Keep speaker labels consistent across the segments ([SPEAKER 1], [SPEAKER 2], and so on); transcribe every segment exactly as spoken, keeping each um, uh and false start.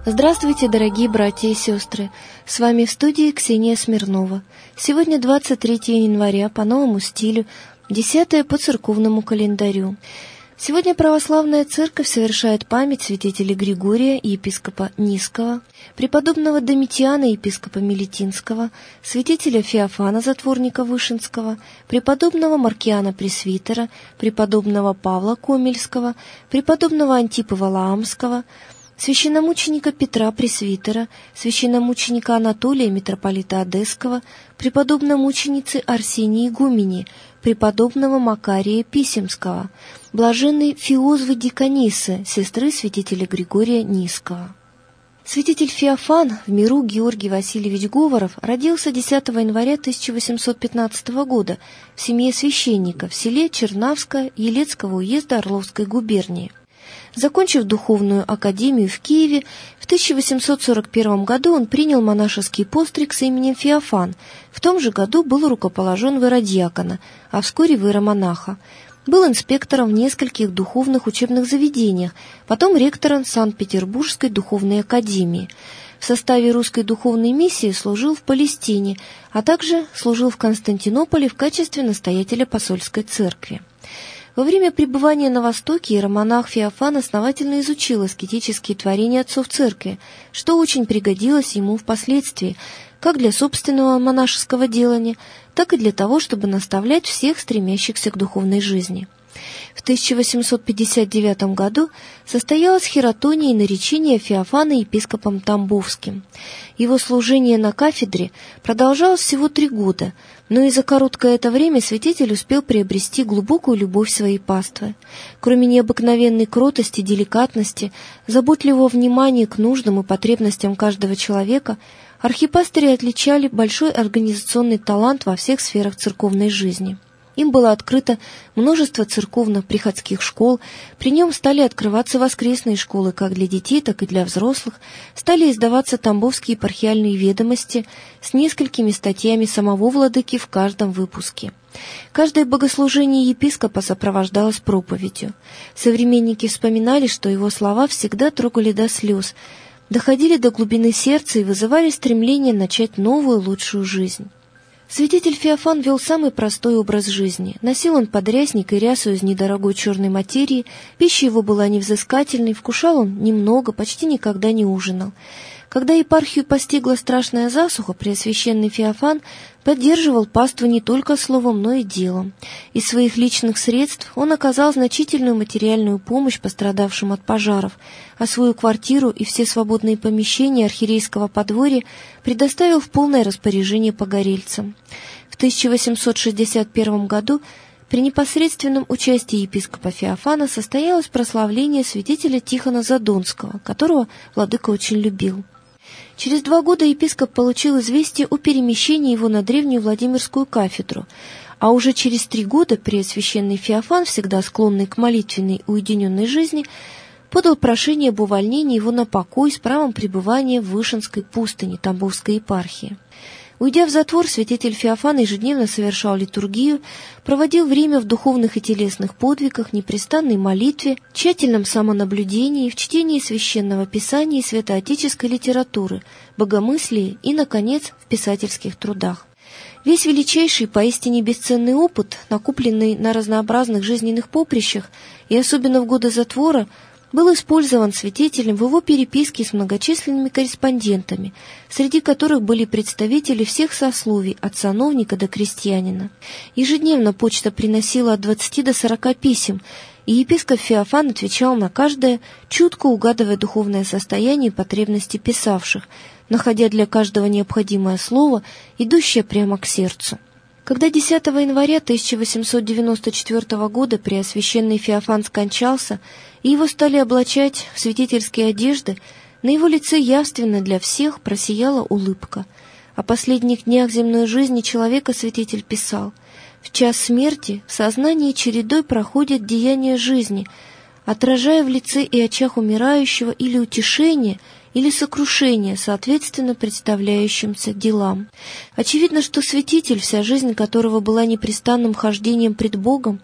[SPEAKER 1] Здравствуйте, дорогие братья и сестры! С вами в студии Ксения Смирнова. Сегодня двадцать третьего января по новому стилю, десятое по церковному календарю. Сегодня православная церковь совершает память святителя Григория, епископа Нисского, преподобного Домитиана, епископа Мелитинского, святителя Феофана, затворника Вышинского, преподобного Маркиана Пресвитера, преподобного Павла Комельского, преподобного Антипа Валаамского, священномученика Петра Пресвитера, священномученика Анатолия, митрополита Одесского, преподобномученицы Арсении Игумени, преподобного Макария Писемского, блаженной Фиозвы Диконисы, сестры святителя Григория Нисского. Святитель Феофан, в миру Георгий Васильевич Говоров, родился десятого января тысяча восемьсот пятнадцатого года в семье священника в селе Чернавское Елецкого уезда Орловской губернии. Закончив духовную академию в Киеве, в тысяча восемьсот сорок первом году он принял монашеский постриг с именем Феофан. В том же году был рукоположен в иродиакона, а вскоре в иеромонаха. Был инспектором в нескольких духовных учебных заведениях, потом ректором Санкт-Петербургской духовной академии. В составе русской духовной миссии служил в Палестине, а также служил в Константинополе в качестве настоятеля посольской церкви. Во время пребывания на Востоке иеромонах Феофан основательно изучил аскетические творения отцов церкви, что очень пригодилось ему впоследствии, как для собственного монашеского делания, так и для того, чтобы наставлять всех стремящихся к духовной жизни. В тысяча восемьсот пятьдесят девятом году состоялась хиротония и наречение Феофана епископом Тамбовским. Его служение на кафедре продолжалось всего три года, но и за короткое это время святитель успел приобрести глубокую любовь своей паствы. Кроме необыкновенной кротости, деликатности, заботливого внимания к нуждам и потребностям каждого человека, архипастыри отличали большой организационный талант во всех сферах церковной жизни. Им было открыто множество церковно-приходских школ, при нем стали открываться воскресные школы как для детей, так и для взрослых, стали издаваться тамбовские епархиальные ведомости с несколькими статьями самого владыки в каждом выпуске. Каждое богослужение епископа сопровождалось проповедью. Современники вспоминали, что его слова всегда трогали до слез, доходили до глубины сердца и вызывали стремление начать новую, лучшую жизнь. Святитель Феофан вел самый простой образ жизни. Носил он подрясник и рясу из недорогой черной материи, пища его была невзыскательной, вкушал он немного, почти никогда не ужинал. Когда епархию постигла страшная засуха, преосвященный Феофан поддерживал паству не только словом, но и делом. Из своих личных средств он оказал значительную материальную помощь пострадавшим от пожаров, а свою квартиру и все свободные помещения архиерейского подворья предоставил в полное распоряжение погорельцам. В тысяча восемьсот шестьдесят первом году при непосредственном участии епископа Феофана состоялось прославление святителя Тихона Задонского, которого владыка очень любил. Через два года епископ получил известие о перемещении его на древнюю Владимирскую кафедру, а уже через три года преосвященный Феофан, всегда склонный к молитвенной уединенной жизни, подал прошение об увольнении его на покой с правом пребывания в Вышинской пустыне Тамбовской епархии. Уйдя в затвор, святитель Феофан ежедневно совершал литургию, проводил время в духовных и телесных подвигах, непрестанной молитве, тщательном самонаблюдении, в чтении священного писания и святоотеческой литературы, богомыслии и, наконец, в писательских трудах. Весь величайший, поистине бесценный опыт, накопленный на разнообразных жизненных поприщах и особенно в годы затвора, был использован святителем в его переписке с многочисленными корреспондентами, среди которых были представители всех сословий, от сановника до крестьянина. Ежедневно почта приносила от двадцати до сорока писем, и епископ Феофан отвечал на каждое, чутко угадывая духовное состояние и потребности писавших, находя для каждого необходимое слово, идущее прямо к сердцу. Когда десятого января тысяча восемьсот девяносто четвёртого года преосвященный Феофан скончался, и его стали облачать в святительские одежды, на его лице явственно для всех просияла улыбка. О последних днях земной жизни человека святитель писал: «В час смерти в сознании чередой проходят деяния жизни, отражая в лице и очах умирающего или утешение, или сокрушение, соответственно представляющимся делам». Очевидно, что святитель, вся жизнь которого была непрестанным хождением пред Богом,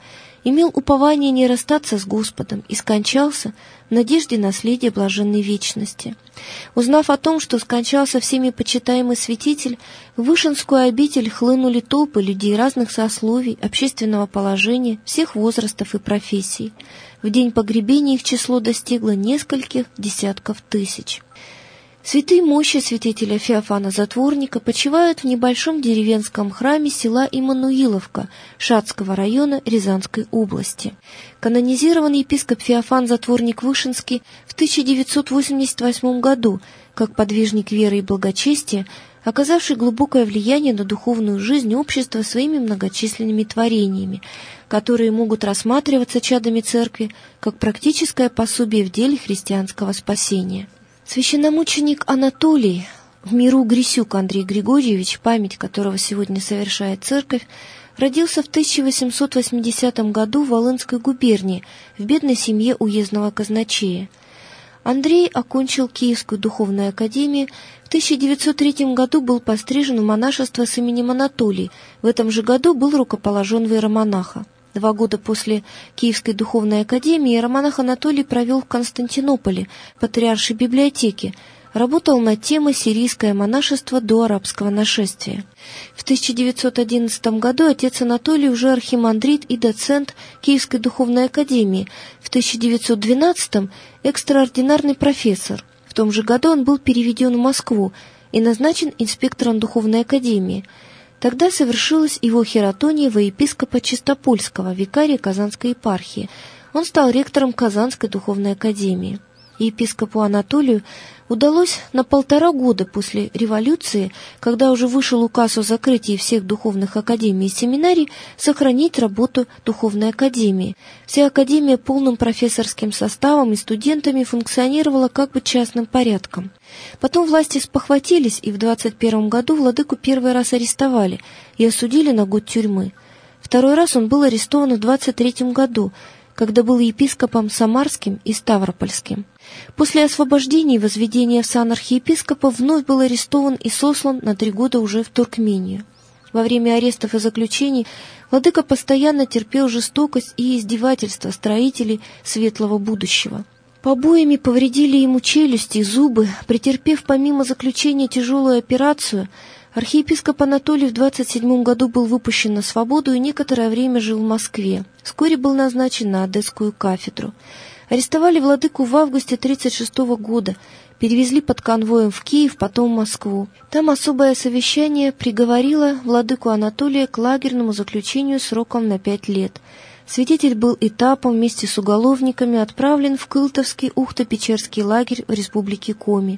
[SPEAKER 1] имел упование не расстаться с Господом и скончался в надежде наследия блаженной вечности. Узнав о том, что скончался всеми почитаемый святитель, в Вышинскую обитель хлынули толпы людей разных сословий, общественного положения, всех возрастов и профессий. В день погребения их число достигло нескольких десятков тысяч. Святые мощи святителя Феофана Затворника почивают в небольшом деревенском храме села Иммануиловка Шацкого района Рязанской области. Канонизирован епископ Феофан Затворник Вышинский в тысяча девятьсот восемьдесят восьмом году как подвижник веры и благочестия, оказавший глубокое влияние на духовную жизнь общества своими многочисленными творениями, которые могут рассматриваться чадами церкви как практическое пособие в деле христианского спасения. Священномученик Анатолий, в миру Грисюк Андрей Григорьевич, память которого сегодня совершает церковь, родился в тысяча восемьсот восьмидесятом году в Волынской губернии в бедной семье уездного казначея. Андрей окончил Киевскую духовную академию, в тысяча девятьсот третьем году был пострижен в монашество с именем Анатолий, в этом же году был рукоположен в иеромонаха. Два года после Киевской духовной академии иеромонах Анатолий провел в Константинополе, патриаршей библиотеке, работал над темой «Сирийское монашество до арабского нашествия». В тысяча девятьсот одиннадцатом году отец Анатолий уже архимандрит и доцент Киевской духовной академии, в тысяча девятьсот двенадцатом экстраординарный профессор. В том же году он был переведен в Москву и назначен инспектором духовной академии. Тогда совершилась его хератония во епископа Чистопольского, викария Казанской епархии. Он стал ректором Казанской духовной академии. Епископу Анатолию удалось на полтора года после революции, когда уже вышел указ о закрытии всех духовных академий и семинарий, сохранить работу духовной академии. Вся академия полным профессорским составом и студентами функционировала как бы частным порядком. Потом власти спохватились, и в двадцать первом году владыку первый раз арестовали и осудили на год тюрьмы. Второй раз он был арестован в двадцать третьем году, когда был епископом Самарским и Ставропольским. После освобождения и возведения в сан архиепископа вновь был арестован и сослан на три года уже в Туркмению. Во время арестов и заключений владыка постоянно терпел жестокость и издевательства строителей светлого будущего. Побоями повредили ему челюсти и зубы, претерпев помимо заключения тяжелую операцию. Архиепископ Анатолий в двадцать седьмом году был выпущен на свободу и некоторое время жил в Москве. Вскоре был назначен на Одесскую кафедру. Арестовали владыку в августе тридцать шестого года, перевезли под конвоем в Киев, потом в Москву. Там особое совещание приговорило владыку Анатолия к лагерному заключению сроком на пять лет. Святитель был этапом вместе с уголовниками отправлен в Кылтовский Ухто-Печерский лагерь в республике Коми.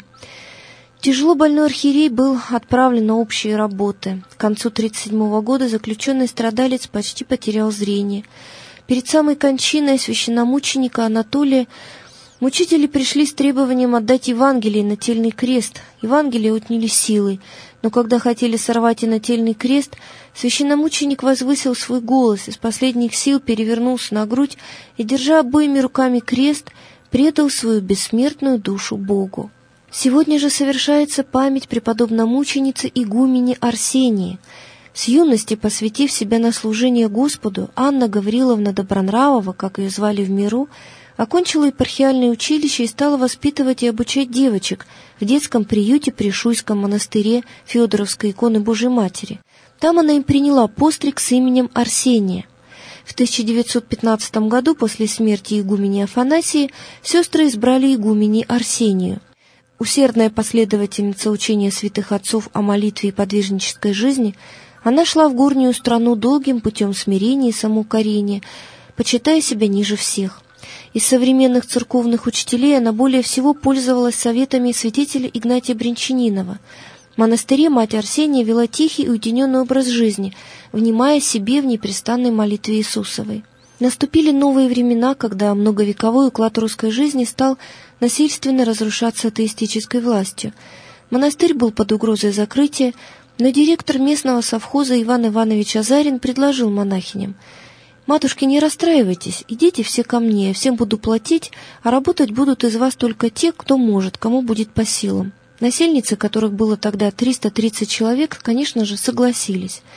[SPEAKER 1] Тяжело больной архиерей был отправлен на общие работы. К концу тридцать седьмого года заключенный страдалец почти потерял зрение. Перед самой кончиной священномученика Анатолия мучители пришли с требованием отдать Евангелие и нательный крест. Евангелие отняли силой, но когда хотели сорвать и нательный крест, священномученик возвысил свой голос, из последних сил перевернулся на грудь и, держа обоими руками крест, предал свою бессмертную душу Богу. Сегодня же совершается память преподобномученицы игумени Арсении. С юности, посвятив себя на служение Господу, Анна Гавриловна Добронравова, как ее звали в миру, окончила епархиальное училище и стала воспитывать и обучать девочек в детском приюте при Шуйском монастыре Федоровской иконы Божией Матери. Там она им приняла постриг с именем Арсения. В тысяча девятьсот пятнадцатом году, после смерти игумени Афанасии, сестры избрали игумени Арсению. Усердная последовательница учения святых отцов о молитве и подвижнической жизни, она шла в горнюю страну долгим путем смирения и самоукорения, почитая себя ниже всех. Из современных церковных учителей она более всего пользовалась советами святителя Игнатия Брянчанинова. В монастыре мать Арсения вела тихий и уединенный образ жизни, внимая себе в непрестанной молитве Иисусовой. Наступили новые времена, когда многовековой уклад русской жизни стал насильственно разрушаться атеистической властью. Монастырь был под угрозой закрытия, но директор местного совхоза Иван Иванович Азарин предложил монахиням: «Матушки, не расстраивайтесь, идите все ко мне, я всем буду платить, а работать будут из вас только те, кто может, кому будет по силам». Насельницы, которых было тогда триста тридцать человек, конечно же, согласились.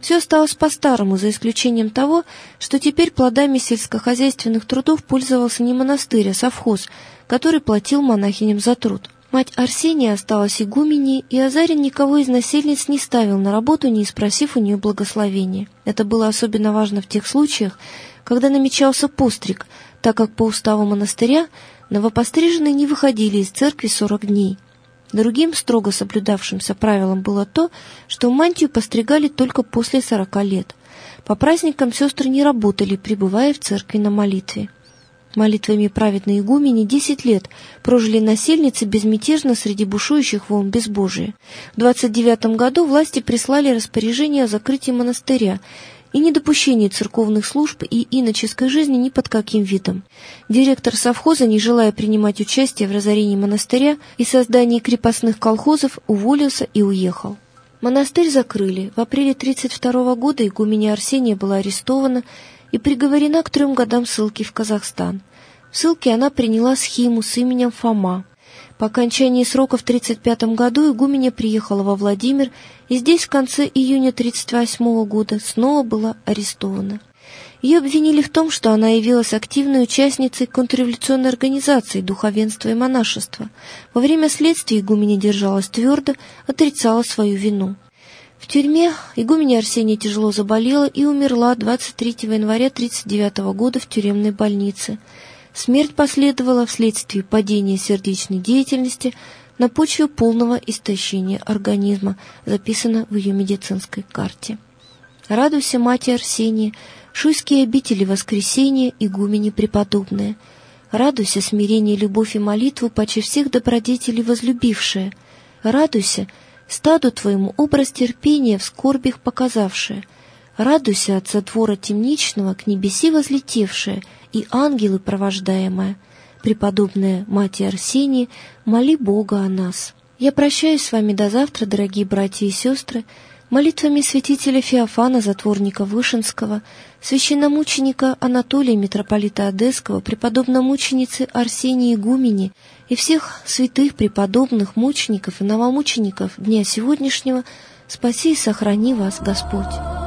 [SPEAKER 1] Все осталось по-старому, за исключением того, что теперь плодами сельскохозяйственных трудов пользовался не монастырь, а совхоз, который платил монахиням за труд. Мать Арсения осталась игуменей, и Азарин никого из насельниц не ставил на работу, не спросив у нее благословения. Это было особенно важно в тех случаях, когда намечался постриг, так как по уставу монастыря новопостриженные не выходили из церкви сорок дней. Другим строго соблюдавшимся правилом было то, что мантию постригали только после сорока лет. По праздникам сестры не работали, пребывая в церкви на молитве. Молитвами праведной игумени десять лет прожили насельницы безмятежно среди бушующих волн безбожия. В двадцать девятом году власти прислали распоряжение о закрытии монастыря и недопущении церковных служб и иноческой жизни ни под каким видом. Директор совхоза, не желая принимать участие в разорении монастыря и создании крепостных колхозов, уволился и уехал. Монастырь закрыли. В апреле тридцать второго года игуменя Арсения была арестована и приговорена к трем годам ссылки в Казахстан. В ссылке она приняла схиму с именем Фома. По окончании срока в тридцать пятом году игуменя приехала во Владимир и здесь в конце июня тридцать восьмого года снова была арестована. Ее обвинили в том, что она явилась активной участницей контрреволюционной организации духовенства и монашества. Во время следствия игуменя держалась твердо, отрицала свою вину. В тюрьме игуменя Арсения тяжело заболела и умерла двадцать третьего января тридцать девятого года в тюремной больнице. Смерть последовала вследствие падения сердечной деятельности на почве полного истощения организма, записано в ее медицинской карте. Радуйся, Мать Арсения, шуйские обители воскресения, игумени преподобная. Радуйся, смирение, любовь и молитву паче всех добродетелей возлюбившая. Радуйся, стаду твоему образ терпения в скорбях показавшее. Радуйся от затвора темничного к небеси возлетевшая и ангелы провождаемая. Преподобная Мать Арсения, моли Бога о нас. Я прощаюсь с вами до завтра, дорогие братья и сестры, молитвами святителя Феофана, затворника Вышинского, священномученика Анатолия, митрополита Одесского, преподобномученицы Арсении игумени и всех святых преподобных мучеников и новомучеников дня сегодняшнего, спаси и сохрани вас, Господь.